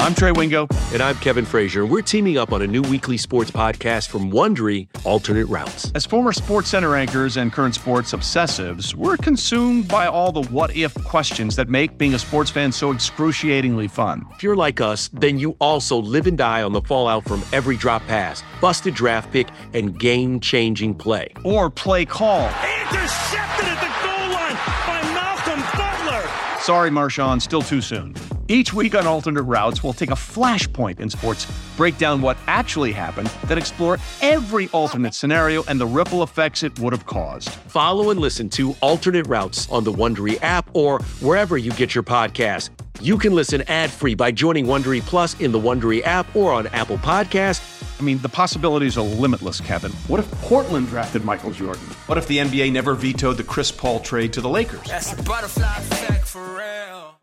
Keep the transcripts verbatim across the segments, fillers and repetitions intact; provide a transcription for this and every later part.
I'm Trey Wingo. And I'm Kevin Frazier. We're teaming up on a new weekly sports podcast from Wondery, Alternate Routes. As former Sports Center anchors and current sports obsessives, we're consumed by all the what-if questions that make being a sports fan so excruciatingly fun. If you're like us, then you also live and die on the fallout from every drop pass, busted draft pick, and game-changing play. Or play call. Intercepted at the goal line by Malcolm Butler. Sorry, Marshawn, still too soon. Each week on Alternate Routes, we'll take a flashpoint in sports, break down what actually happened, then explore every alternate scenario and the ripple effects it would have caused. Follow and listen to Alternate Routes on the Wondery app or wherever you get your podcasts. You can listen ad-free by joining Wondery Plus in the Wondery app or on Apple Podcasts. I mean, the possibilities are limitless, Kevin. What if Portland drafted Michael Jordan? What if the N B A never vetoed the Chris Paul trade to the Lakers? That's a butterfly effect for real.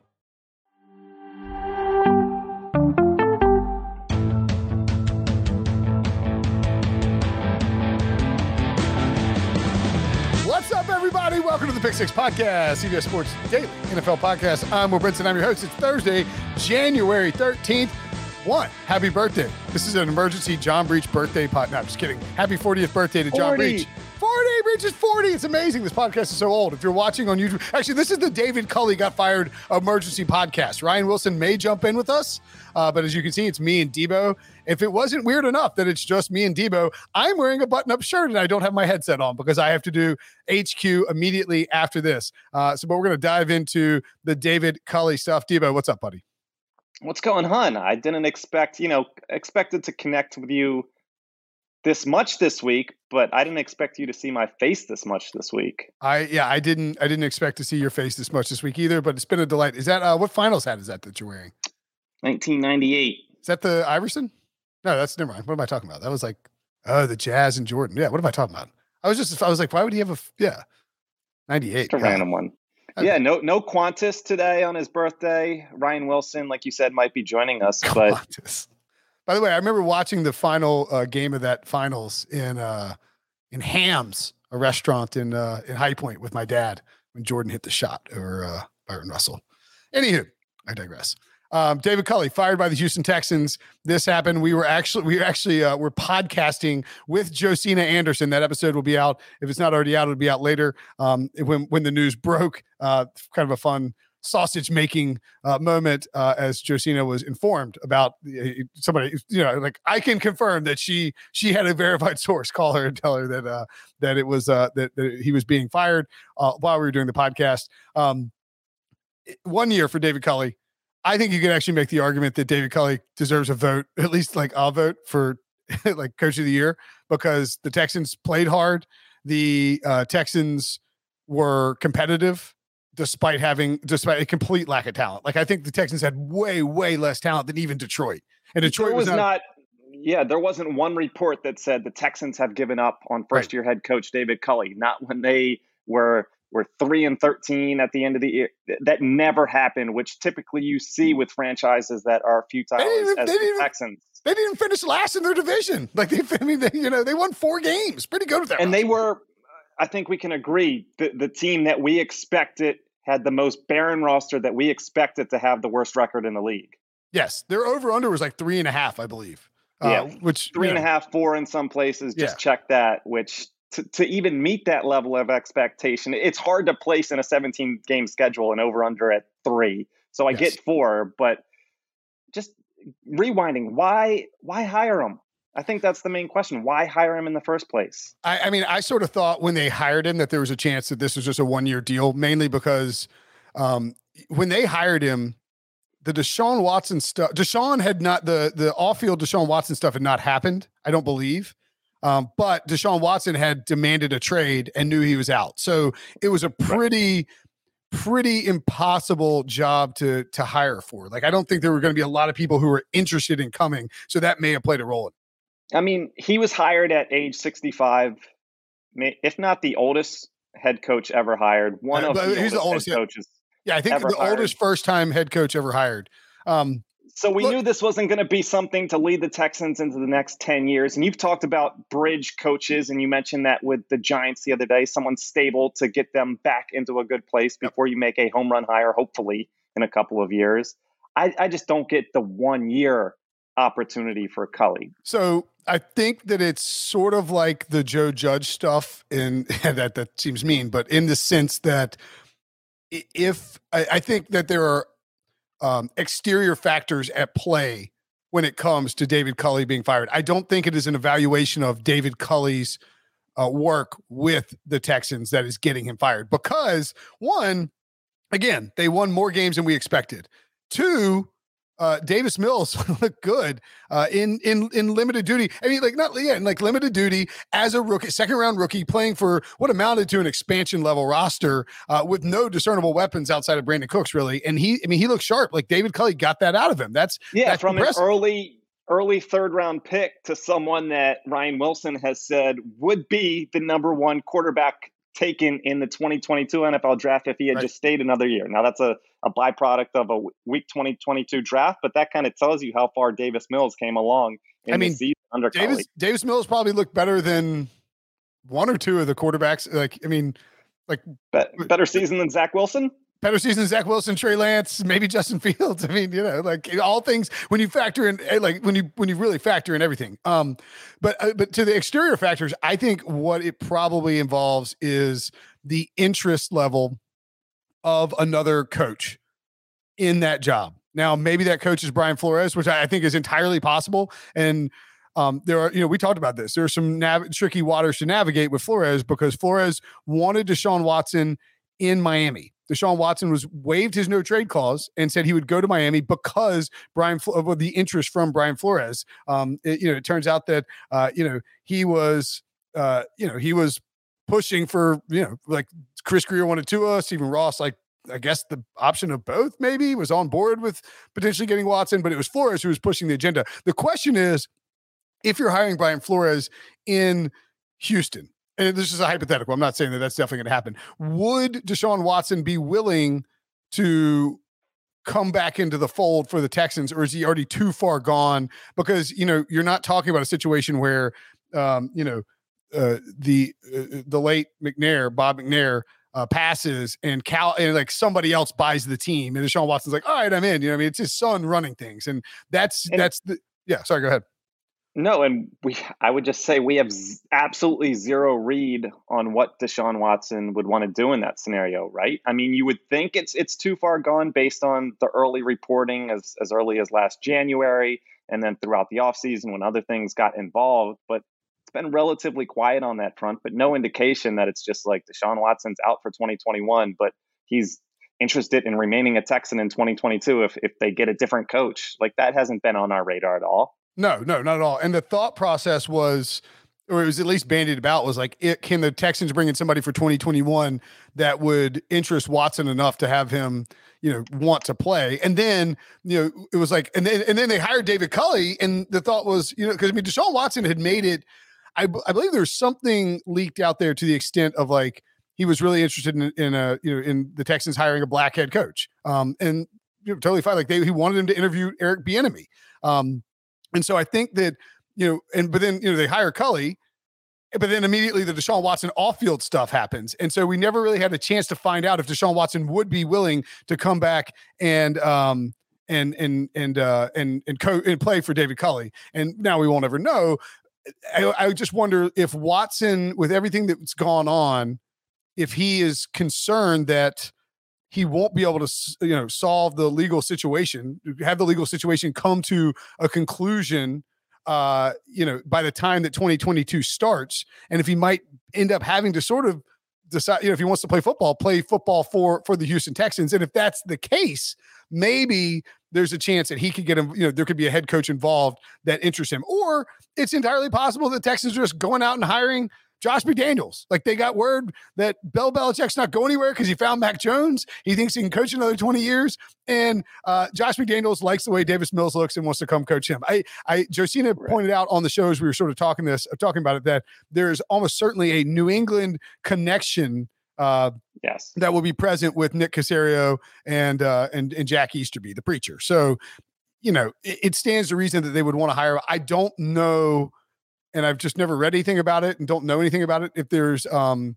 What's up, everybody? Welcome to the Pick Six Podcast, C B S Sports Daily N F L Podcast. I'm Will Brinson. I'm your host. It's Thursday, January thirteenth. One, happy birthday. This is an emergency John Breach birthday pod. No, I'm just kidding. Happy fortieth birthday to John forty. Breach. forty, Breach is forty. It's amazing. This podcast is so old. If you're watching on YouTube, actually, this is the David Culley got fired emergency podcast. Ryan Wilson may jump in with us, uh, but as you can see, it's me and Debo. If it wasn't weird enough that it's just me and Debo, I'm wearing a button-up shirt and I don't have my headset on because I have to do H Q immediately after this. Uh, so, but we're going to dive into the David Culley stuff. Debo, what's up, buddy? What's going on? I didn't expect, you know, expected to connect with you this much this week, but I didn't expect you to see my face this much this week. I yeah, I didn't I didn't expect to see your face this much this week either, but it's been a delight. Is that uh, what finals hat is that that you're wearing? nineteen ninety-eight. Is that the Iverson? No, that's never mind. What am I talking about? That was like oh, the Jazz and Jordan. Yeah, what am I talking about? I was just I was like, why would he have a yeah ninety-eight? Just a random one. Yeah, no no Qantas today on his birthday. Ryan Wilson, like you said, might be joining us. But Qantas. By the way, I remember watching the final uh, game of that finals in uh, in Hams, a restaurant in uh, in High Point with my dad when Jordan hit the shot over uh, Byron Russell. Anywho, I digress. Um, David Culley fired by the Houston Texans. This happened. We were actually we actually uh, were podcasting with Josina Anderson. That episode will be out. If it's not already out, it'll be out later. Um, when when the news broke, uh, kind of a fun sausage making uh, moment uh, as Josina was informed about uh, somebody. You know, like I can confirm that she she had a verified source call her and tell her that uh, that it was uh, that, that he was being fired uh, while we were doing the podcast. Um, one year for David Culley. I think you could actually make the argument that David Culley deserves a vote, at least like I'll vote for like coach of the year, because the Texans played hard. The uh, Texans were competitive despite having, despite a complete lack of talent. Like I think the Texans had way, way less talent than even Detroit. And Detroit there was, was not, not, yeah, there wasn't one report that said the Texans have given up on first year head coach David Culley, not when they were We're three and thirteen at the end of the year. That never happened, which typically you see with franchises that are futile even, as, as the Texans. They didn't finish last in their division. Like they, I mean, they, you know, they won four games. Pretty good with that. And roster. They were, I think we can agree, the, the team that we expected had the most barren roster that we expected to have the worst record in the league. Yes, their over under was like three and a half, I believe. Yeah, uh, which three you and know, a half, four in some places. Just yeah. check that. Which. To, to even meet that level of expectation, it's hard to place in a seventeen game schedule and over under at three. So I yes. get four, but just rewinding, why why hire him? I think that's the main question. Why hire him in the first place? I, I mean, I sort of thought when they hired him that there was a chance that this was just a one year deal, mainly because um, when they hired him, the Deshaun Watson stuff, Deshaun had not the the off field Deshaun Watson stuff had not happened. I don't believe. Um, but Deshaun Watson had demanded a trade and knew he was out. So it was a pretty, pretty impossible job to, to hire for. Like, I don't think there were going to be a lot of people who were interested in coming. So that may have played a role. I mean, he was hired at age sixty-five, if not the oldest head coach ever hired. One uh, of the oldest, the oldest head coaches. Yeah, I think the hired. oldest first time head coach ever hired. Um, So we Look, knew this wasn't going to be something to lead the Texans into the next ten years. And you've talked about bridge coaches, and you mentioned that with the Giants the other day, someone stable to get them back into a good place before you make a home run hire, hopefully, in a couple of years. I, I just don't get the one year opportunity for Culley. So I think that it's sort of like the Joe Judge stuff, in that that seems mean, but in the sense that if I, I think that there are um, exterior factors at play when it comes to David Culley being fired. I don't think it is an evaluation of David Culley's uh, work with the Texans that is getting him fired, because one, again, they won more games than we expected. Two, uh, Davis Mills looked good uh, in in in limited duty. I mean, like not yeah, in like limited duty as a rookie, second round rookie, playing for what amounted to an expansion level roster uh, with no discernible weapons outside of Brandon Cooks, really. And he, I mean, he looked sharp. Like David Culley got that out of him. That's yeah, that's from impressive. an early early third round pick to someone that Ryan Wilson has said would be the number one quarterback taken in the twenty twenty-two N F L draft if he had Right. just stayed another year. Now that's a, a byproduct of a week twenty twenty-two draft, but that kind of tells you how far Davis Mills came along in I mean, the season under Davis Culley. Davis Mills probably looked better than one or two of the quarterbacks. Like, I mean, like Be- better season than Zach Wilson. better season, Zach Wilson, Trey Lance, maybe Justin Fields. I mean, you know, like all things when you factor in, like when you when you really factor in everything. Um, but uh, but to the exterior factors, I think what it probably involves is the interest level of another coach in that job. Now, maybe that coach is Brian Flores, which I, I think is entirely possible. And um, there are, you know, we talked about this. There are some nav- tricky waters to navigate with Flores because Flores wanted Deshaun Watson in Miami. Deshaun Watson was waived his no trade clause and said he would go to Miami because Brian, well, the interest from Brian Flores. Um, it, you know, it turns out that uh, you know he was, uh, you know, he was pushing for, you know, like Chris Greer wanted Tua, Stephen Ross, like I guess the option of both maybe was on board with potentially getting Watson, but it was Flores who was pushing the agenda. The question is, if you're hiring Brian Flores in Houston, and this is a hypothetical, I'm not saying that that's definitely going to happen, would Deshaun Watson be willing to come back into the fold for the Texans, or is he already too far gone? Because, you know, you're not talking about a situation where, um, you know, uh, the uh, the late McNair, Bob McNair, uh, passes and Cal and like somebody else buys the team, and Deshaun Watson's like, all right, I'm in. You know, what I mean, it's his son running things, and that's And- that's the yeah. Sorry, go ahead. No, and we I would just say we have z- absolutely zero read on what Deshaun Watson would want to do in that scenario, right? I mean, you would think it's it's too far gone based on the early reporting as, as early as last January and then throughout the offseason when other things got involved. But it's been relatively quiet on that front, but no indication that it's just like Deshaun Watson's out for twenty twenty-one, but he's interested in remaining a Texan in twenty twenty-two if, if they get a different coach. Like that hasn't been on our radar at all. No, no, not at all. And the thought process was, or it was at least bandied about, was like, it, can the Texans bring in somebody for twenty twenty-one that would interest Watson enough to have him, you know, want to play? And then, you know, it was like, and then, and then they hired David Culley. And the thought was, you know, because I mean, Deshaun Watson had made it, I, b- I believe there's something leaked out there to the extent of like, he was really interested in, in a, you know, in the Texans hiring a black head coach. Um, and you know, totally fine. Like they, he wanted him to interview Eric Bieniemy. Um, And so I think that, you know, and but then, you know, they hire Culley, but then immediately the Deshaun Watson off-field stuff happens. And so we never really had a chance to find out if Deshaun Watson would be willing to come back and um and and and uh and and co and play for David Culley. And now we won't ever know. I, I just wonder if Watson, with everything that's gone on, if he is concerned that he won't be able to, you know, solve the legal situation, have the legal situation come to a conclusion, uh, you know, by the time that twenty twenty-two starts. And if he might end up having to sort of decide, you know, if he wants to play football, play football for, for the Houston Texans. And if that's the case, maybe there's a chance that he could get him, you know, there could be a head coach involved that interests him. Or it's entirely possible that Texans are just going out and hiring Josh McDaniels. Like they got word that Bill Belichick's not going anywhere because he found Mac Jones. He thinks he can coach another twenty years. And uh, Josh McDaniels likes the way Davis Mills looks and wants to come coach him. I, I, Josina Right. pointed out on the shows we were sort of talking this, talking about it, that there's almost certainly a New England connection uh, Yes. that will be present with Nick Caserio and uh, and and Jack Easterby, the preacher. So, you know, it, it stands to reason that they would want to hire. I don't know. And I've just never read anything about it and don't know anything about it. If there's, um,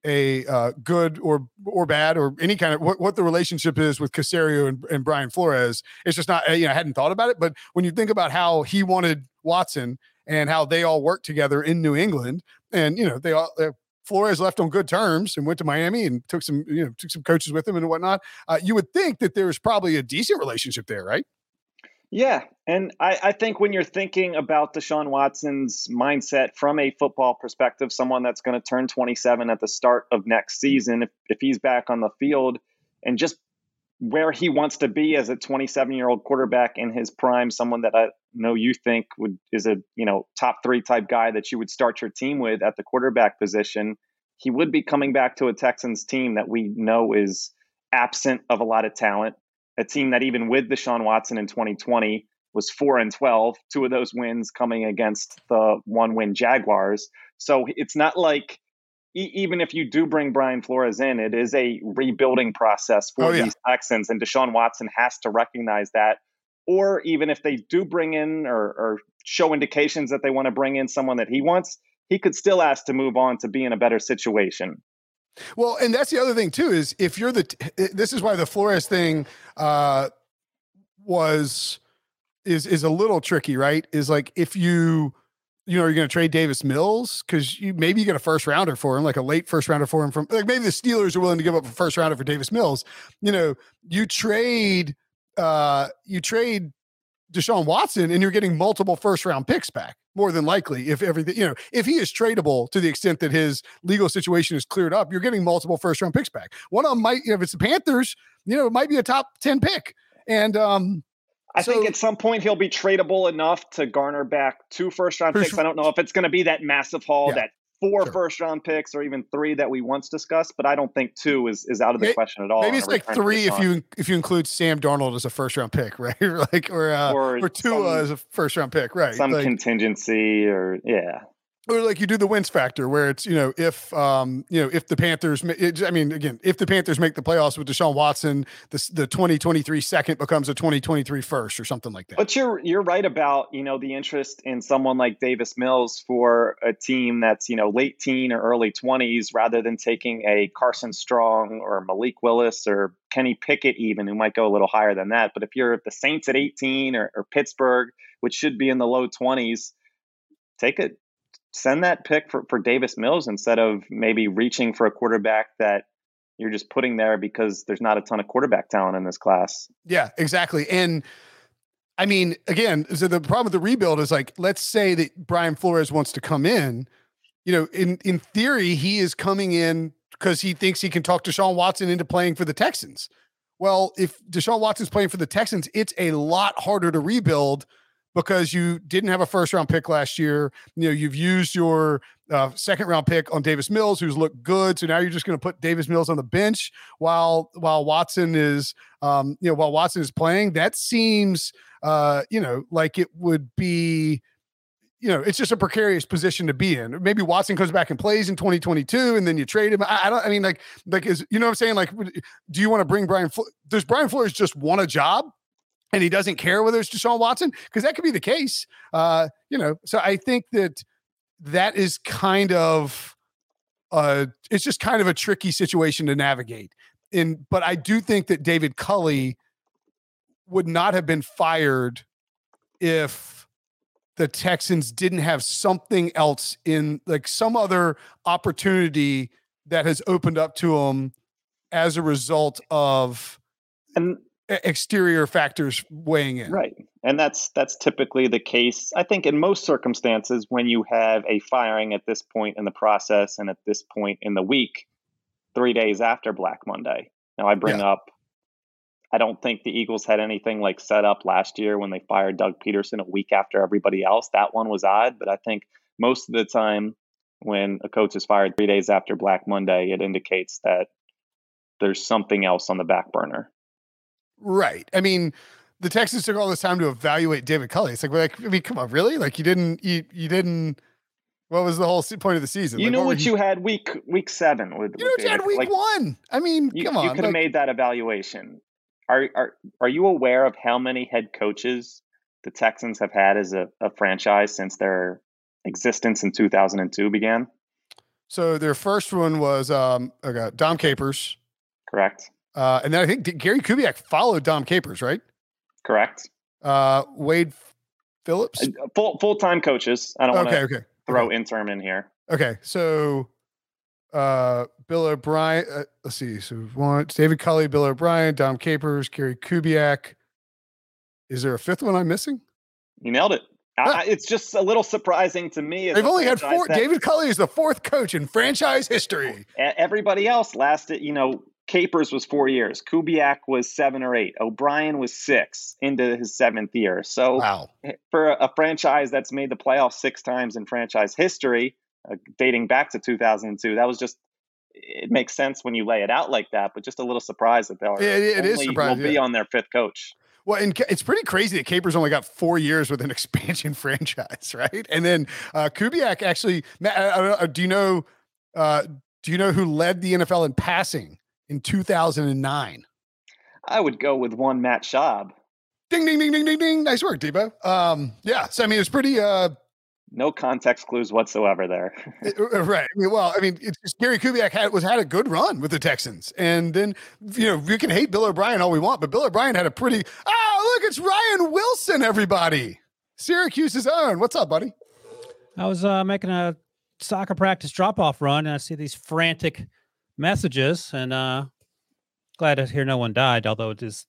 a uh, good or or bad or any kind of what, what the relationship is with Caserio and, and Brian Flores. It's just not, you know, I hadn't thought about it, but when you think about how he wanted Watson and how they all worked together in New England, and, you know, they all, uh, Flores left on good terms and went to Miami and took some, you know, took some coaches with him and whatnot. Uh, you would think that there's probably a decent relationship there, right? Yeah. And I, I think when you're thinking about Deshaun Watson's mindset from a football perspective, someone that's going to turn twenty-seven at the start of next season, if, if he's back on the field, and just where he wants to be as a twenty-seven-year-old quarterback in his prime, someone that I know you think would is a, you know, top three type guy that you would start your team with at the quarterback position, he would be coming back to a Texans team that we know is absent of a lot of talent. A team that even with Deshaun Watson in twenty twenty was four and twelve, two of those wins coming against the one-win Jaguars. So it's not like e- even if you do bring Brian Flores in, it is a rebuilding process for oh, yeah. these Texans, and Deshaun Watson has to recognize that. Or even if they do bring in or, or show indications that they want to bring in someone that he wants, he could still ask to move on to be in a better situation. Well, and that's the other thing too, is if you're the, this is why the Flores thing uh, was, is, is a little tricky, right? Is like, if you, you know, you're going to trade Davis Mills, cause you, maybe you get a first rounder for him, like a late first rounder for him from, like maybe the Steelers are willing to give up a first rounder for Davis Mills. You know, you trade, uh, you trade Deshaun Watson and you're getting multiple first round picks back, more than likely. If everything, you know, if he is tradable to the extent that his legal situation is cleared up, you're getting multiple first round picks back. One of them might, you know, if it's the Panthers, you know, it might be a top ten pick. And um, I so, think at some point he'll be tradable enough to garner back two first round picks. I don't know if it's going to be that massive haul, yeah, that four sure. first round picks or even three that we once discussed, but I don't think two is, is out of the maybe, question at all. Maybe it's like three if you if you include Sam Darnold as a first round pick, right? like or uh, or, or Tua as a first round pick, right? Some like, contingency or yeah. Or like you do the wins factor where it's, you know, if, um, you know, if the Panthers, it, I mean, again, if the Panthers make the playoffs with Deshaun Watson, the, the twenty twenty-three second becomes a twenty twenty-three first or something like that. But you're, you're right about, you know, the interest in someone like Davis Mills for a team that's, you know, late teen or early twenties, rather than taking a Carson Strong or Malik Willis or Kenny Pickett even, who might go a little higher than that. But if you're the Saints at eighteen or, or Pittsburgh, which should be in the low twenties, take it. Send that pick for, for Davis Mills instead of maybe reaching for a quarterback that you're just putting there because there's not a ton of quarterback talent in this class. Yeah, exactly. And I mean, again, so the problem with the rebuild is like, let's say that Brian Flores wants to come in, you know, in, in theory, he is coming in because he thinks he can talk Deshaun Watson into playing for the Texans. Well, if Deshaun Watson's playing for the Texans, it's a lot harder to rebuild because you didn't have a first round pick last year. You know, you've used your uh, second round pick on Davis Mills, who's looked good. So now you're just going to put Davis Mills on the bench while, while Watson is, um, you know, while Watson is playing. That seems, uh, you know, like it would be, you know, it's just a precarious position to be in. Maybe Watson comes back and plays in twenty twenty-two and then you trade him. I, I don't, I mean, like, like, is, you know what I'm saying? Like, do you want to bring Brian, Fl- does Brian Flores just want a job? And he doesn't care whether it's Deshaun Watson, because that could be the case. Uh, you know, so I think that that is kind of, uh, it's just kind of a tricky situation to navigate. In, but I do think that David Culley would not have been fired if the Texans didn't have something else in, like some other opportunity that has opened up to him as a result of. And exterior factors weighing in. Right. And that's that's typically the case, I think, in most circumstances when you have a firing at this point in the process and at this point in the week, three days after Black Monday. Now, I bring yeah. up, I don't think the Eagles had anything like set up last year when they fired Doug Peterson a week after everybody else. That one was odd, but I think most of the time when a coach is fired three days after Black Monday, it indicates that there's something else on the back burner. Right. I mean, the Texans took all this time to evaluate David Culley. It's like, like I mean, come on, really? Like you didn't, you, you didn't, what was the whole point of the season? You like, know what, what you, you had week, week seven. With, you know what you had week like, one. I mean, you, come on. You could have like, made that evaluation. Are, are, are you aware of how many head coaches the Texans have had as a, a franchise since their existence in two thousand two began? So their first one was um, okay, Dom Capers. Correct. Uh, and then I think Gary Kubiak followed Dom Capers, right? Correct. Uh, Wade Phillips? Full, full-time coaches. I don't okay, want to okay. throw okay. interim in here. Okay, so uh, Bill O'Brien. Uh, let's see. So one, David Culley, Bill O'Brien, Dom Capers, Gary Kubiak. Is there a fifth one I'm missing? You nailed it. Huh. I, it's just a little surprising to me. They've only had four. David Culley is the fourth coach in franchise history. Everybody else lasted, you know, Capers was four years. Kubiak was seven or eight. O'Brien was six into his seventh year. So wow. for a, a franchise that's made the playoffs six times in franchise history, uh, dating back to two thousand two, that was just, it makes sense when you lay it out like that, but just a little surprised that they'll yeah, it, it is surprising. will be yeah. on their fifth coach. Well, and it's pretty crazy that Capers only got four years with an expansion franchise, right? And then uh, Kubiak actually, uh, do you know, uh, do you know who led the N F L in passing in two thousand nine? I would go with one Matt Schaub. Ding, ding, ding, ding, ding, ding. Nice work, Debo. Um, yeah. So, I mean, it's pretty, uh, no context clues whatsoever there. Right. I mean, well, I mean, it's just Gary Kubiak had was had a good run with the Texans, and then you know we can hate Bill O'Brien all we want, but Bill O'Brien had a pretty. Oh, look, it's Ryan Wilson, everybody. Syracuse's own. What's up, buddy? I was uh, making a soccer practice drop-off run, and I see these frantic messages, and uh, glad to hear no one died. Although it is,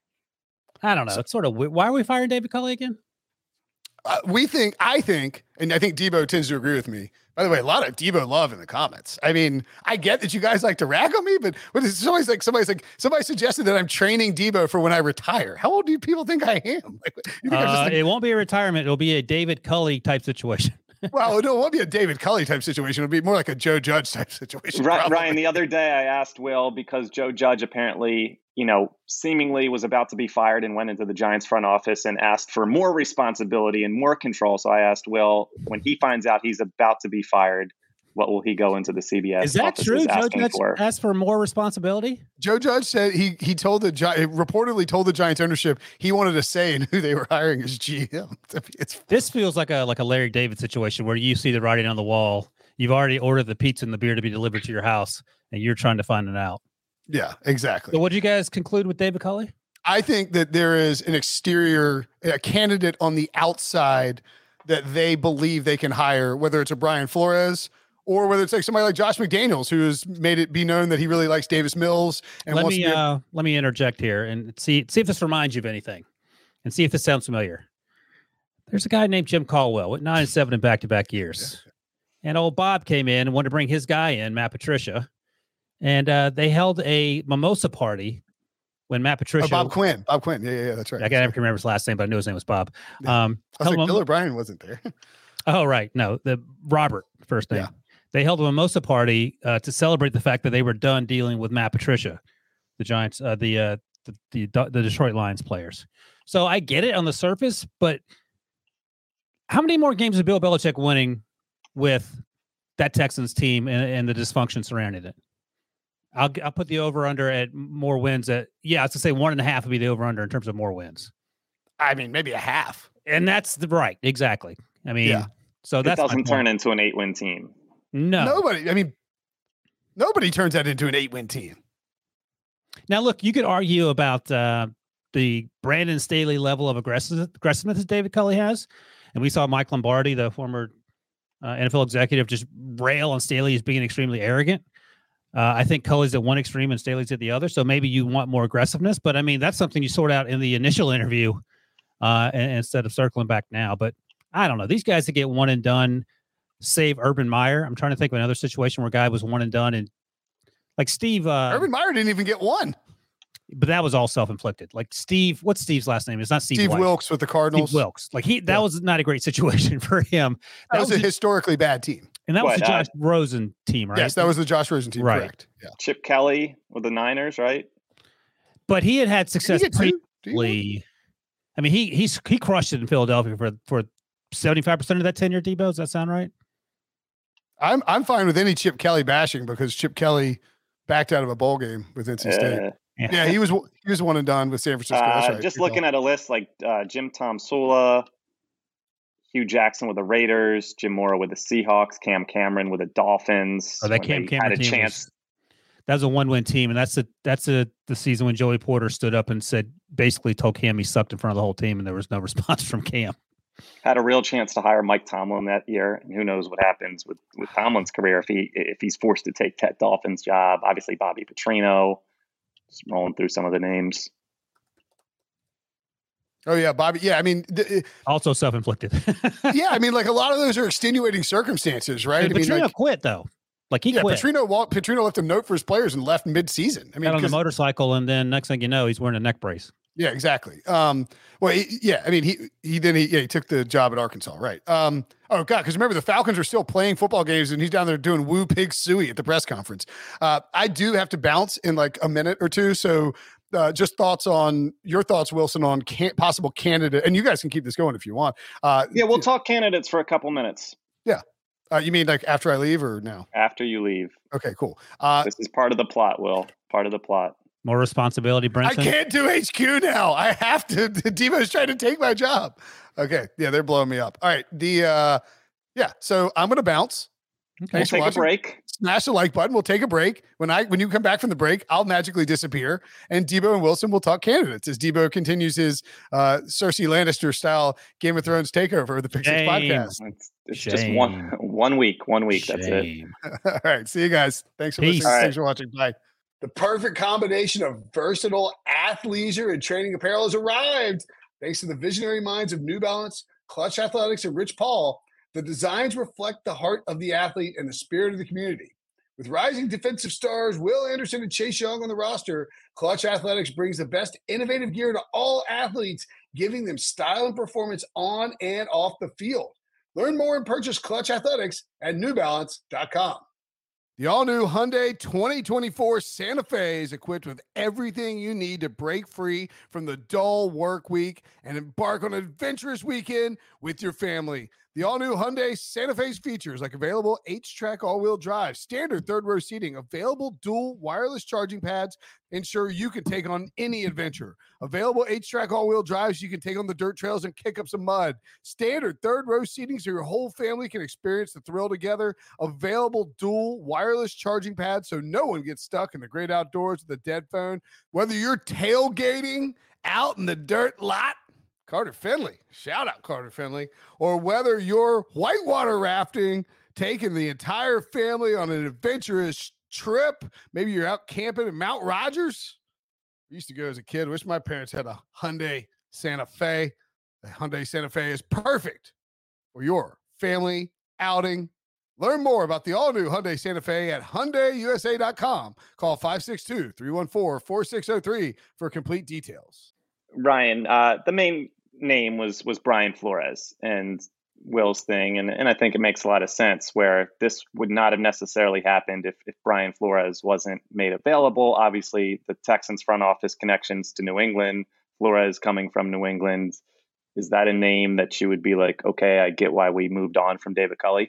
I don't know. It's sort of why are we firing David Culley again? Uh, we think, I think, and I think Debo tends to agree with me. By the way, a lot of Debo love in the comments. I mean, I get that you guys like to rag on me, but what is it's always like somebody's like somebody suggested that I'm training Debo for when I retire. How old do people think I am? Like, you think uh, I'm just like, it won't be a retirement. It'll be a David Culley type situation. Well, no, it won't be a David Culley type situation. It'll be more like a Joe Judge type situation. Right, Ryan, the other day I asked Will, because Joe Judge apparently, you know, seemingly was about to be fired and went into the Giants front office and asked for more responsibility and more control. So I asked Will, when he finds out he's about to be fired, what will he go into the C B S? Is that true? Joe Judge for? asked for more responsibility? Joe Judge said he he told the Gi- reportedly told the Giants ownership he wanted to say in who they were hiring as G M. It's, this feels like a like a Larry David situation where you see the writing on the wall. You've already ordered the pizza and the beer to be delivered to your house, and you're trying to find it out. Yeah, exactly. So what did you guys conclude with David Culley? I think that there is an exterior, a candidate on the outside that they believe they can hire, whether it's a Brian Flores or whether it's like somebody like Josh McDaniels, who has made it be known that he really likes Davis Mills. And let wants me to be a- uh, let me interject here and see see if this reminds you of anything, and see if this sounds familiar. There's a guy named Jim Caldwell with nine and seven in back to back years, yeah. And old Bob came in and wanted to bring his guy in, Matt Patricia, and uh, they held a mimosa party when Matt Patricia. Oh, Bob Quinn. Bob Quinn. Yeah, yeah, yeah, that's right. I can't remember his last name, but I knew his name was Bob. Yeah. Um, I was like, mim- Bill O'Brien wasn't there. Oh, right. No, the Robert first name. Yeah. They held a mimosa party uh, to celebrate the fact that they were done dealing with Matt Patricia, the Giants, uh, the, uh, the the the Detroit Lions players. So I get it on the surface, but how many more games is Bill Belichick winning with that Texans team and, and the dysfunction surrounding it? I'll I'll put the over under at more wins. At yeah, I was to say one and a half would be the over under in terms of more wins. I mean, maybe a half. And that's the right, exactly. I mean, Yeah. so that's it doesn't turn into an eight-win team. No, Nobody. I mean, nobody turns that into an eight-win team. Now, look, you could argue about uh, the Brandon Staley level of aggressive, aggressiveness that David Culley has. And we saw Mike Lombardi, the former uh, N F L executive, just rail on Staley as being extremely arrogant. Uh, I think Culley's at one extreme and Staley's at the other. So maybe you want more aggressiveness. But, I mean, that's something you sort out in the initial interview uh, and, instead of circling back now. But I don't know. These guys that get one and done, save Urban Meyer. I'm trying to think of another situation where a guy was one and done and like Steve. Uh, Urban Meyer didn't even get one. But that was all self-inflicted. Like Steve, what's Steve's last name? It's not Steve. Steve White. Wilkes with the Cardinals. Steve Wilkes. Like he, that Yeah. was not a great situation for him. That, that was, was a historically bad team. And that What, was the uh, Josh Rosen team, right? Yes, that was the Josh Rosen team. Right. Correct. Yeah. Chip Kelly with the Niners, right? But he had had success Did he get two? Do you previously. I mean, he he's he crushed it in Philadelphia for for seventy-five percent of that tenure. Debo, does that sound right? I'm I'm fine with any Chip Kelly bashing because Chip Kelly backed out of a bowl game with N C State. Uh, Yeah, he was he was one and done with San Francisco. That's uh, right. just Good looking call. at a list like uh, Jim Tom Sula, Hugh Jackson with the Raiders, Jim Mora with the Seahawks, Cam Cameron with the Dolphins. Oh, that Cam Cameron had a team chance. Was, that was a one-win team, and that's the that's a, the season when Joey Porter stood up and said, basically told Cam he sucked in front of the whole team, and there was no response from Cam. Had a real chance to hire Mike Tomlin that year, and who knows what happens with, with Tomlin's career if he if he's forced to take that Dolphins job. Obviously, Bobby Petrino. Just rolling through some of the names. Oh yeah, Bobby. Yeah, I mean, th- also self-inflicted. yeah, I mean, like a lot of those are extenuating circumstances, right? And I mean, Petrino like, quit though. Like he yeah, quit. Petrino, Petrino left a note for his players and left mid-season. I mean, got on the motorcycle, and then next thing you know, he's wearing a neck brace. Yeah, exactly. Um, well, he, yeah, I mean, he he then he yeah he took the job at Arkansas, right? Um, oh god, because remember the Falcons are still playing football games, and he's down there doing woo pig suey at the press conference. Uh, I do have to bounce in like a minute or two, so. Uh, just thoughts on your thoughts, Wilson, on can- possible candidate, and you guys can keep this going if you want. Uh, yeah, we'll talk candidates for a couple minutes. Yeah, uh, you mean like after I leave or now? After you leave. Okay, cool. Uh, this is part of the plot, Will. Part of the plot. More responsibility, Brinson. I can't do H Q now. I have to. Devo's trying to take my job. Okay, yeah, they're blowing me up. All right, the uh, yeah. So I'm gonna bounce. Okay. We'll take a break. Smash the like button. We'll take a break. When I when you come back from the break, I'll magically disappear, and Debo and Wilson will talk candidates as Debo continues his uh, Cersei Lannister style Game of Thrones takeover of the Pick Six podcast. It's, it's just one one week. One week. Shame. That's it. All right. See you guys. Thanks for Peace. listening. Right. Thanks for watching. Bye. The perfect combination of versatile athleisure and training apparel has arrived. Thanks to the visionary minds of New Balance, Clutch Athletics, and Rich Paul. The designs reflect the heart of the athlete and the spirit of the community. With rising defensive stars Will Anderson and Chase Young on the roster, Clutch Athletics brings the best innovative gear to all athletes, giving them style and performance on and off the field. Learn more and purchase Clutch Athletics at new balance dot com. The all-new Hyundai twenty twenty-four Santa Fe is equipped with everything you need to break free from the dull work week and embark on an adventurous weekend with your family. The all-new Hyundai Santa Fe's features like available H-Track all-wheel drive, standard third-row seating, available dual wireless charging pads, ensure you can take on any adventure. Available H-Track all-wheel drives you can take on the dirt trails and kick up some mud. Standard third-row seating so your whole family can experience the thrill together. Available dual wireless charging pads so no one gets stuck in the great outdoors with a dead phone. Whether you're tailgating out in the dirt lot, Carter Finley, shout out Carter Finley, or whether you're whitewater rafting, taking the entire family on an adventurous trip, maybe you're out camping in Mount Rogers. I used to go as a kid. Wish my parents had a Hyundai Santa Fe. The Hyundai Santa Fe is perfect for your family outing. Learn more about the all-new Hyundai Santa Fe at Hyundai U S A dot com. Call five six two, three one four, four six zero three for complete details. Ryan, uh, the main name was was Brian Flores and Will's thing, and, and I think it makes a lot of sense where this would not have necessarily happened if, if Brian Flores wasn't made available. Obviously, the Texans front office connections to New England, Flores coming from New England, is that a name that you would be like, okay, I get why we moved on from David Culley?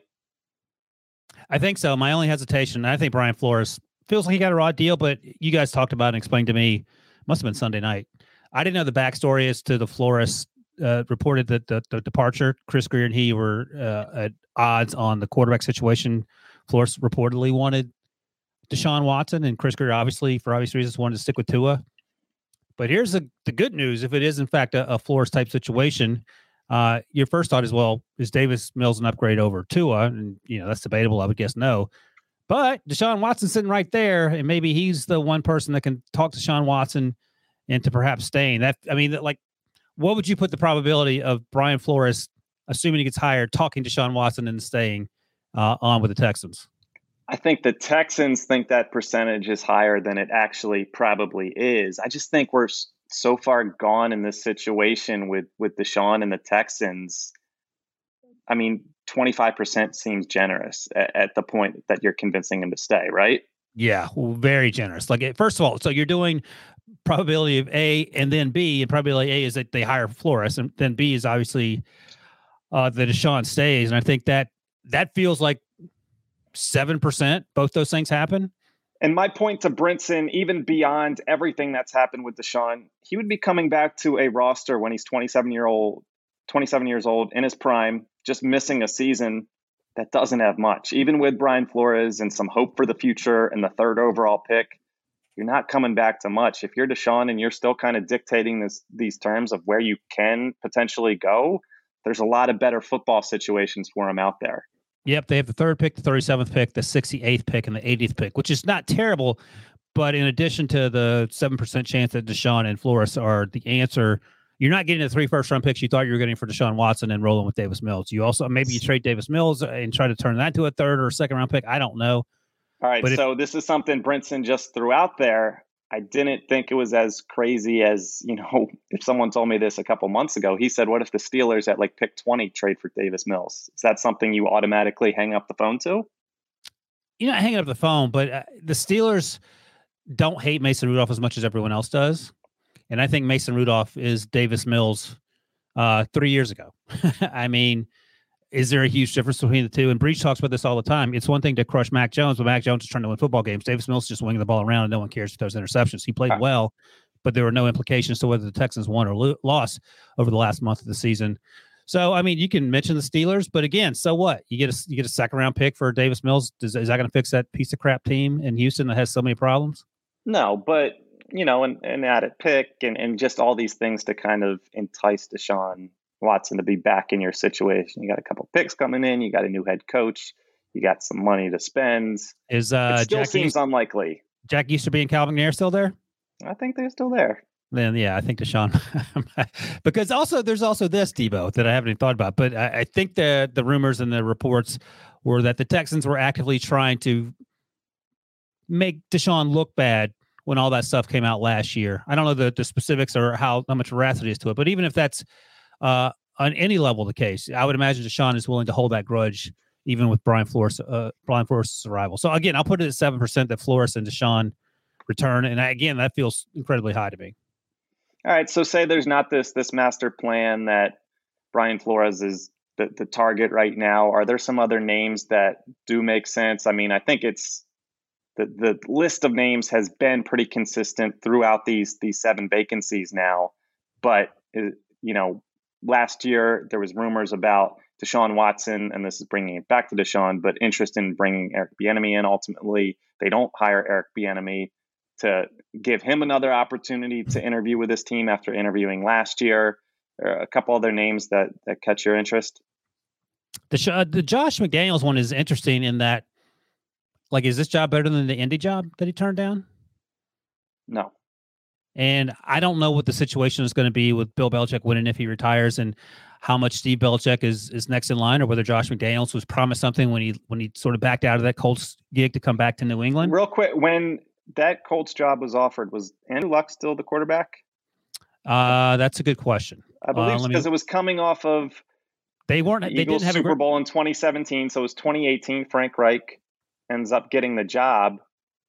I think so. My only hesitation, I think Brian Flores feels like he got a raw deal, but you guys talked about and explained to me, must have been Sunday night. I didn't know the backstory as to the Flores uh, reported that the, the departure. Chris Greer and he were uh, at odds on the quarterback situation. Flores reportedly wanted Deshaun Watson, and Chris Greer, obviously, for obvious reasons, wanted to stick with Tua. But here's the, the good news. If it is, in fact, a, a Flores type situation, uh, your first thought is, well, is Davis Mills an upgrade over Tua? And, you know, that's debatable. I would guess no. But Deshaun Watson's sitting right there, and maybe he's the one person that can talk to Deshaun Watson into perhaps staying. That, I mean, like, what would you put the probability of Brian Flores, assuming he gets hired, talking to Deshaun Watson and staying uh, on with the Texans? I think the Texans think that percentage is higher than it actually probably is. I just think we're so far gone in this situation with, with Deshaun and the Texans. I mean, twenty-five percent seems generous at, at the point that you're convincing him to stay, right? Yeah, well, very generous. Like, first of all, so you're doing probability of A and then B, and probability A is that they hire Flores, and then B is obviously uh, that Deshaun stays. And I think that that feels like seven percent. Both those things happen. And my point to Brinson, even beyond everything that's happened with Deshaun, he would be coming back to a roster when he's twenty-seven year old, twenty-seven years old in his prime, just missing a season that doesn't have much. Even with Brian Flores and some hope for the future and the third overall pick, you're not coming back to much. If you're Deshaun and you're still kind of dictating this, these terms of where you can potentially go, there's a lot of better football situations for him out there. Yep, they have the third pick, the thirty-seventh pick, the sixty-eighth pick, and the eightieth pick, which is not terrible. But in addition to the seven percent chance that Deshaun and Flores are the answer, you're not getting the three first-round picks you thought you were getting for Deshaun Watson and rolling with Davis Mills. You also, maybe you trade Davis Mills and try to turn that to a third or a second-round pick. I don't know. All right, but so if, this is something Brinson just threw out there. I didn't think it was as crazy as, you know, if someone told me this a couple months ago. He said, what if the Steelers at like pick twenty trade for Davis Mills? Is that something you automatically hang up the phone to? You're not hanging up the phone, but uh, the Steelers don't hate Mason Rudolph as much as everyone else does. And I think Mason Rudolph is Davis Mills uh, three years ago. I mean, is there a huge difference between the two? And Breach talks about this all the time. It's one thing to crush Mac Jones, but Mac Jones is trying to win football games. Davis Mills is just winging the ball around, and no one cares if there's interceptions. He played well, but there were no implications to whether the Texans won or lo- lost over the last month of the season. So, I mean, you can mention the Steelers, but again, so what? You get a you get a second round pick for Davis Mills. Does, is that going to fix that piece of crap team in Houston that has so many problems? No, but you know, an, an added pick and, and just all these things to kind of entice Deshaun Watson to be back in your situation. You got a couple picks coming in. You got a new head coach. You got some money to spend. Is uh, it still Jack seems East- unlikely. Jack Easterby and Calvin McNair still there? I think they're still there. Then yeah, I think Deshaun. Because also there's also this, Debo, that I haven't even thought about. But I, I think the the rumors and the reports were that the Texans were actively trying to make Deshaun look bad when all that stuff came out last year. I don't know the, the specifics or how, how much veracity is to it, but even if that's uh, on any level the case, I would imagine Deshaun is willing to hold that grudge even with Brian Flores, uh, Brian Flores' arrival. So again, I'll put it at seven percent that Flores and Deshaun return. And I, again, that feels incredibly high to me. All right. So say there's not this, this master plan that Brian Flores is the, the target right now. Are there some other names that do make sense? I mean, I think it's the, the list of names has been pretty consistent throughout these, these seven vacancies now, but you know, last year there was rumors about Deshaun Watson, and this is bringing it back to Deshaun, but interest in bringing Eric Bieniemy in. Ultimately, they don't hire Eric Bieniemy to give him another opportunity to interview with this team after interviewing last year. There are a couple other names that that catch your interest. The uh, the Josh McDaniels one is interesting in that, like, is this job better than the Indy job that he turned down? No. And I don't know what the situation is going to be with Bill Belichick winning if he retires, and how much Steve Belichick is is next in line, or whether Josh McDaniels was promised something when he when he sort of backed out of that Colts gig to come back to New England. Real quick, when that Colts job was offered, was Andrew Luck still the quarterback? Uh, that's a good question. I believe uh, because me... it was coming off of they weren't the they Eagles didn't have Super a... Bowl in twenty seventeen, so it was twenty eighteen. Frank Reich ends up getting the job.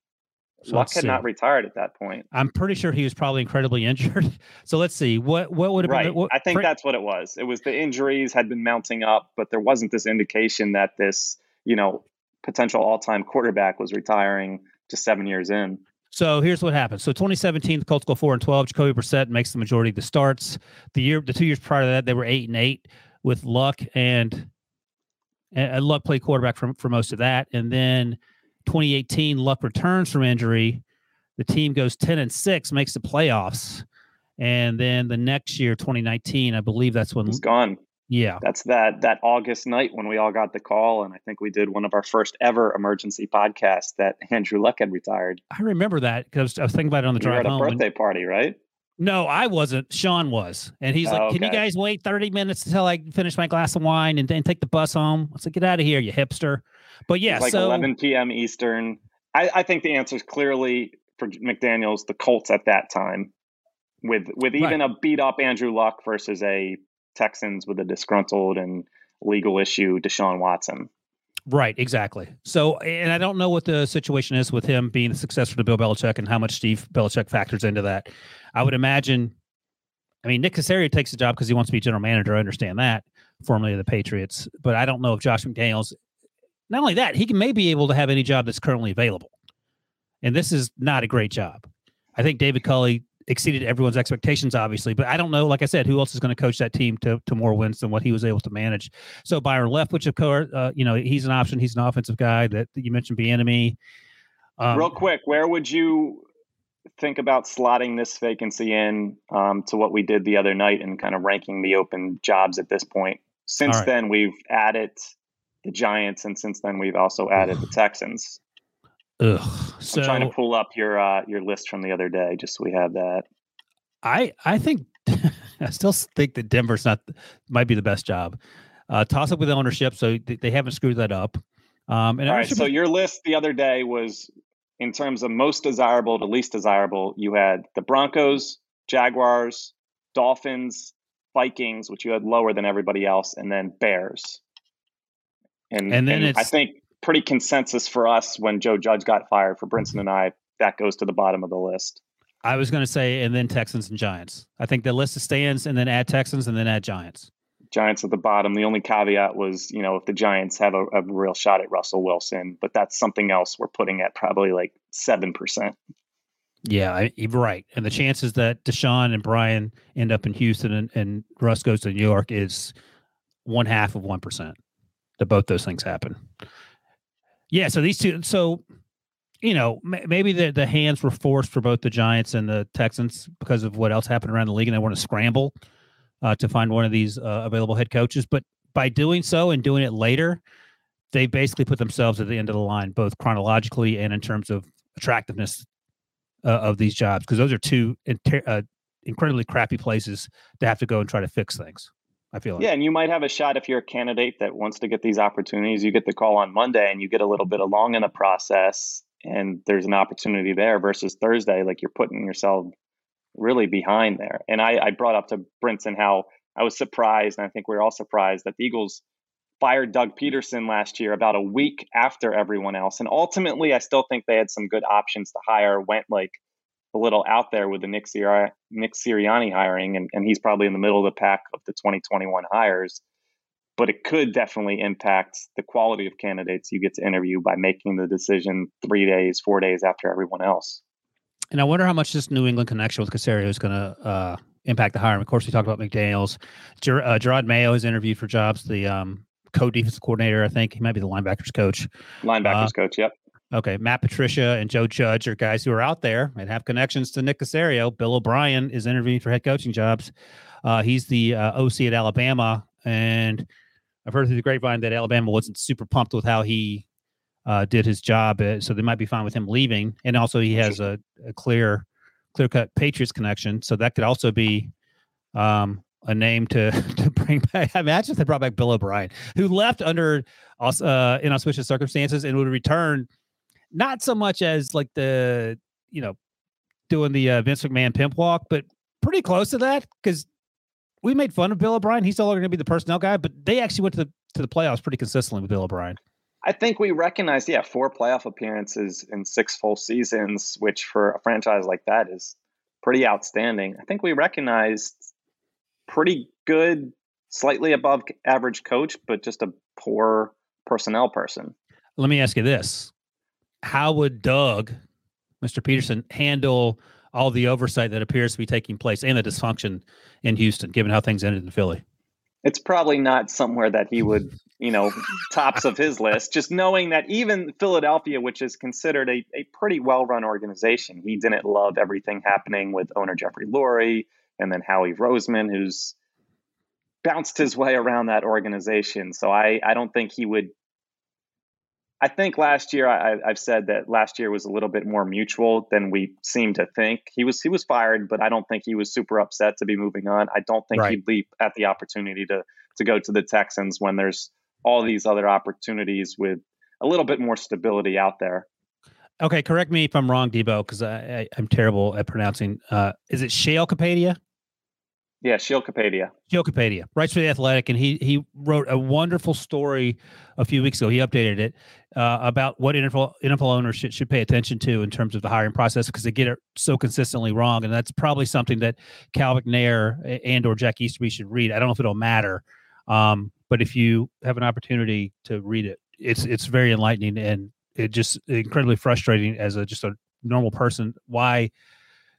So Luck had see. not retired at that point. I'm pretty sure he was probably incredibly injured. So let's see. What what would have right. been? What, I think Frank... that's what it was. It was the injuries had been mounting up, but there wasn't this indication that this, you know, potential all-time quarterback was retiring just seven years in. So here's what happened. So twenty seventeen, the Colts go four and twelve. Jacoby Brissett makes the majority of the starts. The year, the two years prior to that, they were eight and eight with Luck, and and Luck played quarterback for for most of that. And then twenty eighteen, Luck returns from injury. The team goes ten and six, makes the playoffs, and then the next year, twenty nineteen, I believe that's when he's gone. Yeah, that's that that August night when we all got the call, and I think we did one of our first ever emergency podcasts that Andrew Luck had retired. I remember that because I was thinking about it on the drive home. You were at a birthday and, party, right? No, I wasn't. Sean was, and he's like, oh, okay. "Can you guys wait thirty minutes until I finish my glass of wine and then take the bus home?" I said, "Get out of here, you hipster!" But yeah, it was like so eleven p.m. Eastern. I, I think the answer is clearly for McDaniels, the Colts at that time, with with even right. a beat up Andrew Luck versus a Texans with a disgruntled and legal issue Deshaun Watson. Right, exactly. So, and I don't know what the situation is with him being the successor to Bill Belichick and how much Steve Belichick factors into that. I would imagine, I mean, Nick Caserio takes the job because he wants to be general manager. I understand that, formerly of the Patriots. But I don't know if Josh McDaniels, not only that, he can may be able to have any job that's currently available. And this is not a great job. I think David Culley exceeded everyone's expectations, obviously. But I don't know, like I said, who else is going to coach that team to, to more wins than what he was able to manage. So Byron Leftwich, of course, uh, you know, he's an option. He's an offensive guy that, that you mentioned, Bieniemy. Um, Real quick, where would you think about slotting this vacancy in um, to what we did the other night and kind of ranking the open jobs at this point? Since right. then, we've added the Giants, and since then, we've also added the Texans. Ugh. So, I'm trying to pull up your uh, your list from the other day, just so we have that. I I think I still think that Denver's not might be the best job. Uh, toss up with ownership, so they, they haven't screwed that up. Um, and all right, so was- your list the other day was in terms of most desirable to least desirable. You had the Broncos, Jaguars, Dolphins, Vikings, which you had lower than everybody else, and then Bears. And and then and it's I think. Pretty consensus for us when Joe Judge got fired for Brinson and I, that goes to the bottom of the list. I was going to say, and then Texans and Giants. I think the list stands, and then add Texans, and then add Giants. Giants at the bottom. The only caveat was, you know, if the Giants have a, a real shot at Russell Wilson, but that's something else we're putting at probably like seven percent. Yeah, I, you're right. And the chances that Deshaun and Brian end up in Houston and, and Russ goes to New York is one half of one percent that both those things happen. Yeah, so these two, so, you know, m- maybe the, the hands were forced for both the Giants and the Texans because of what else happened around the league, and they want to scramble uh, to find one of these uh, available head coaches. But by doing so and doing it later, they basically put themselves at the end of the line, both chronologically and in terms of attractiveness uh, of these jobs, because those are two inter- uh, incredibly crappy places to have to go and try to fix things. I feel like. Yeah, and you might have a shot if you're a candidate that wants to get these opportunities. You get the call on Monday and you get a little bit along in the process and there's an opportunity there versus Thursday. Like you're putting yourself really behind there. And I, I brought up to Brinson how I was surprised, and I think we we're all surprised, that the Eagles fired Doug Peterson last year about a week after everyone else. And ultimately, I still think they had some good options to hire, went like a little out there with the Nick, Siri- Nick Sirianni hiring, and, and he's probably in the middle of the pack of the twenty twenty-one hires. But it could definitely impact the quality of candidates you get to interview by making the decision three days, four days after everyone else. And I wonder how much this New England connection with Caserio is going to uh, impact the hiring. Of course, we talked about McDaniels. Ger- uh, Gerard Mayo has interviewed for jobs, the um, co-defensive coordinator, I think. He might be the linebackers coach. Linebackers uh, coach, yep. Okay, Matt Patricia and Joe Judge are guys who are out there and have connections to Nick Caserio. Bill O'Brien is interviewing for head coaching jobs. Uh, he's the uh, O C at Alabama, and I've heard through the grapevine that Alabama wasn't super pumped with how he uh, did his job, uh, so they might be fine with him leaving. And also, he has a, a clear, clear-cut Patriots connection, so that could also be um, a name to to bring back. Imagine if they brought back Bill O'Brien, who left under uh, inauspicious circumstances and would return. Not so much as like the, you know, doing the uh, Vince McMahon pimp walk, but pretty close to that, because we made fun of Bill O'Brien. He's no longer going to be the personnel guy, but they actually went to the to the playoffs pretty consistently with Bill O'Brien. I think we recognized, yeah, four playoff appearances in six full seasons, which for a franchise like that is pretty outstanding. I think we recognized pretty good, slightly above average coach, but just a poor personnel person. Let me ask you this. How would Doug, Mister Peterson, handle all the oversight that appears to be taking place and the dysfunction in Houston, given how things ended in Philly? It's probably not somewhere that he would, you know, tops of his list, just knowing that even Philadelphia, which is considered a, a pretty well-run organization, he didn't love everything happening with owner Jeffrey Lurie and then Howie Roseman, who's bounced his way around that organization. So I, I don't think he would. I think last year, I, I've said that last year was a little bit more mutual than we seem to think. He was he was fired, but I don't think he was super upset to be moving on. I don't think right. he'd leap at the opportunity to to go to the Texans when there's all these other opportunities with a little bit more stability out there. Okay, correct me if I'm wrong, Debo, because I, I, I'm terrible at pronouncing. Uh, is it Sheil Kapadia? Yeah, Sheil Kapadia. Sheil Kapadia, writes for The Athletic, and he he wrote a wonderful story a few weeks ago. He updated it uh, about what N F L, N F L owners should, should pay attention to in terms of the hiring process, because they get it so consistently wrong, and that's probably something that Cal McNair and or Jack Easterby should read. I don't know if it'll matter, um, but if you have an opportunity to read it, it's it's very enlightening, and it just incredibly frustrating as a just a normal person. Why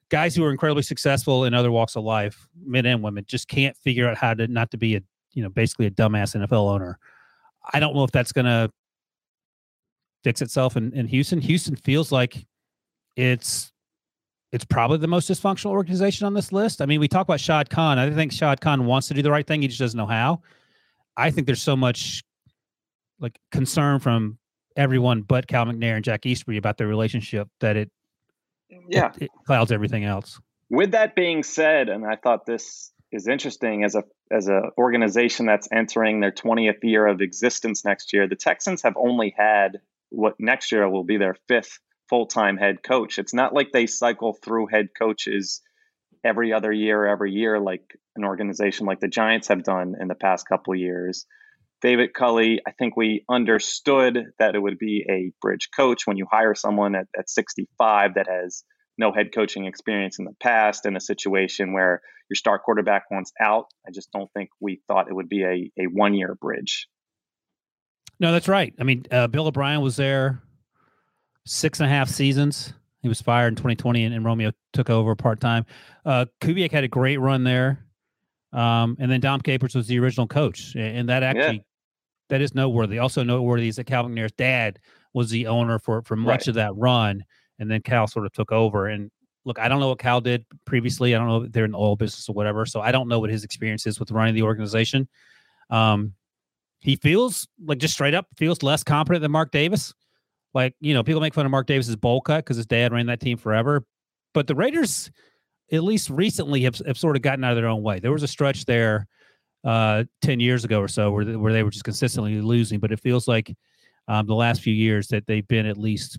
guys who are incredibly successful in other walks of life, men and women, just can't figure out how to not to be a, you know, basically a dumbass N F L owner. I don't know if that's going to fix itself in, in Houston. Houston feels like it's it's probably the most dysfunctional organization on this list. I mean, we talk about Shad Khan. I think Shad Khan wants to do the right thing. He just doesn't know how. I think there's so much like concern from everyone but Cal McNair and Jack Easterby about their relationship that it yeah it, it clouds everything else. With that being said, and I thought this is interesting as a as a organization that's entering their twentieth year of existence next year, the Texans have only had what next year will be their fifth full-time head coach. It's not like they cycle through head coaches every other year, every year, like an organization like the Giants have done in the past couple of years. David Culley, I think we understood that it would be a bridge coach when you hire someone at, at sixty-five that has no head coaching experience in the past in a situation where your star quarterback wants out. I just don't think we thought it would be a, a one-year bridge. No, that's right. I mean, uh, Bill O'Brien was there six and a half seasons. He was fired in twenty twenty, and, and Romeo took over part-time. Uh, Kubiak had a great run there. Um, and then Dom Capers was the original coach. And that actually, yeah. that is noteworthy. Also noteworthy is that Cal McNair's dad was the owner for, for much right. of that run. And then Cal sort of took over. And look, I don't know what Cal did previously. I don't know if they're in the oil business or whatever. So I don't know what his experience is with running the organization. Um, he feels like just straight up feels less competent than Mark Davis. Like, you know, people make fun of Mark Davis's bowl cut because his dad ran that team forever. But the Raiders, at least recently, have, have sort of gotten out of their own way. There was a stretch there uh, ten years ago or so where, where they were just consistently losing. But it feels like um, the last few years that they've been at least,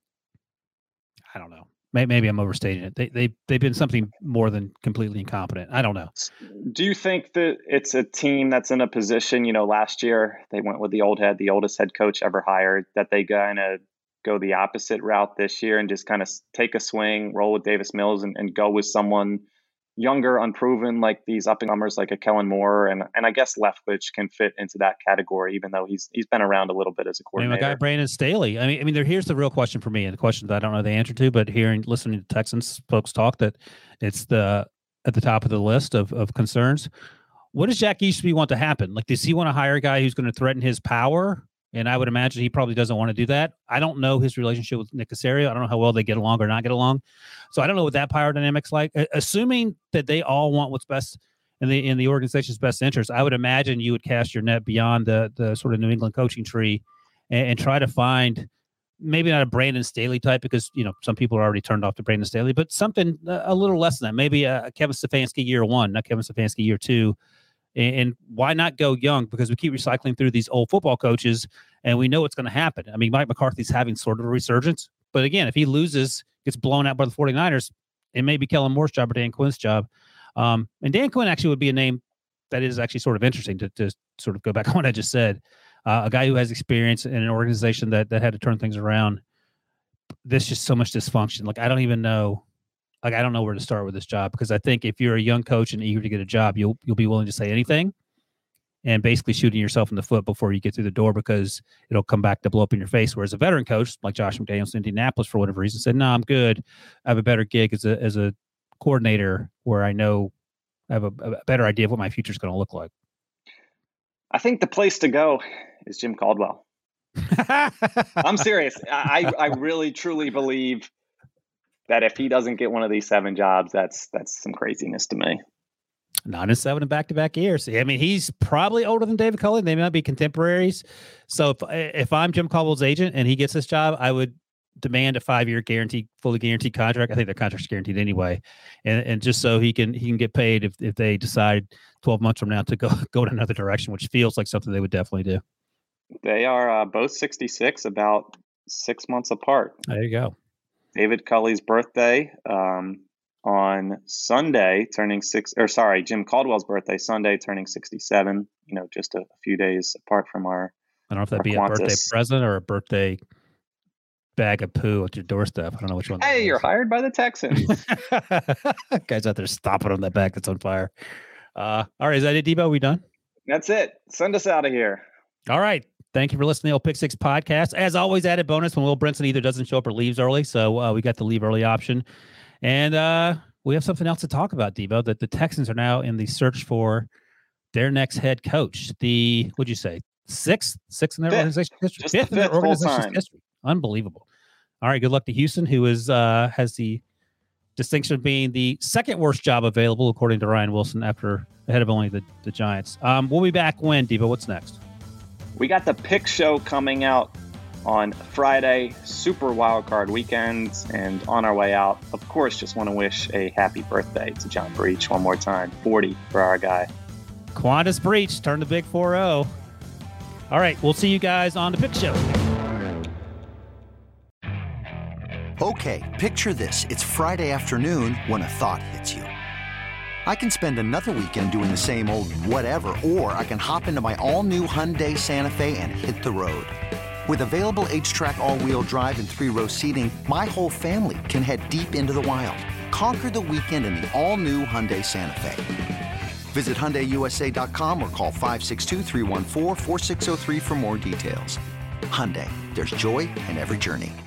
I don't know, maybe, maybe I'm overstating it. They, they, they've been something more than completely incompetent. I don't know. Do you think that it's a team that's in a position, you know, last year they went with the old head, the oldest head coach ever hired, that they kind of go the opposite route this year and just kind of take a swing, roll with Davis Mills and, and go with someone younger, unproven, like these up-and-comers like a Kellen Moore, and and I guess Leftwich can fit into that category, even though he's he's been around a little bit as a coordinator. I mean, my guy Brandon Staley. I mean, I mean, there, here's the real question for me, and the question that I don't know the answer to, but hearing, listening to Texans folks talk, that it's the at the top of the list of of concerns. What does Jack Easterby want to happen? Like, does he want to hire a guy who's going to threaten his power? And I would imagine he probably doesn't want to do that. I don't know his relationship with Nick Caserio. I don't know how well they get along or not get along. So I don't know what that power dynamic's like. Assuming that they all want what's best in the in the organization's best interest, I would imagine you would cast your net beyond the the sort of New England coaching tree and, and try to find maybe not a Brandon Staley type, because you know some people are already turned off to Brandon Staley, but something a little less than that. Maybe a Kevin Stefanski year one, not Kevin Stefanski year two. And why not go young? Because we keep recycling through these old football coaches, and we know what's going to happen. I mean, Mike McCarthy's having sort of a resurgence. But again, if he loses, gets blown out by the 49ers, it may be Kellen Moore's job or Dan Quinn's job. Um, and Dan Quinn actually would be a name that is actually sort of interesting to, to sort of go back on what I just said. Uh, a guy who has experience in an organization that, that had to turn things around. There's just so much dysfunction. Like, I don't even know. Like, I don't know where to start with this job, because I think if you're a young coach and eager to get a job, you'll you'll be willing to say anything and basically shooting yourself in the foot before you get through the door, because it'll come back to blow up in your face. Whereas a veteran coach like Josh McDaniels in Indianapolis, for whatever reason, said, no, I'm good. I have a better gig as a as a coordinator where I know I have a, a better idea of what my future is going to look like. I think the place to go is Jim Caldwell. I'm serious. I, I really, truly believe that if he doesn't get one of these seven jobs, that's that's some craziness to me. Nine and seven in back-to-back years. I mean, he's probably older than David Culley. They may not be contemporaries. So if if I'm Jim Caldwell's agent and he gets this job, I would demand a five-year guaranteed, fully guaranteed contract. I think their contract's guaranteed anyway, and and just so he can he can get paid if if they decide twelve months from now to go go in another direction, which feels like something they would definitely do. They are uh, both sixty-six, about six months apart. There you go. David Culley's birthday um, on Sunday, turning six, or sorry, Jim Caldwell's birthday Sunday, turning sixty-seven. You know, just a, a few days apart from our. I don't know if that'd be Qantas. A birthday present or a birthday bag of poo at your doorstep. I don't know which one. Hey, you're hired by the Texans. Guys out there stomping on that bag that's on fire. Uh, all right, is that it, Debo? Are we done? That's it. Send us out of here. All right. Thank you for listening to the Old Pick Six podcast. As always, added bonus when Will Brinson either doesn't show up or leaves early. So uh, we got the leave early option. And uh, we have something else to talk about, Debo, that the Texans are now in the search for their next head coach. The, what'd you say, sixth? Sixth in their fifth. organization's history. Just fifth the in their fifth organization's full-time. history. Unbelievable. All right, good luck to Houston, who is uh, has the distinction of being the second worst job available, according to Ryan Wilson, after ahead of only the, the Giants. Um, we'll be back when, Debo? What's next? We got the pick show coming out on Friday, Super Wildcard Weekend, and on our way out, of course, just want to wish a happy birthday to John Breach one more time. forty for our guy. Quandis Breach turned the big four oh. All right, we'll see you guys on the pick show. Okay, picture this. It's Friday afternoon when a thought hits you. I can spend another weekend doing the same old whatever, or I can hop into my all-new Hyundai Santa Fe and hit the road. With available H-Track all-wheel drive and three-row seating, my whole family can head deep into the wild. Conquer the weekend in the all-new Hyundai Santa Fe. Visit Hyundai U S A dot com or call five six two, three one four, four six zero three for more details. Hyundai, there's joy in every journey.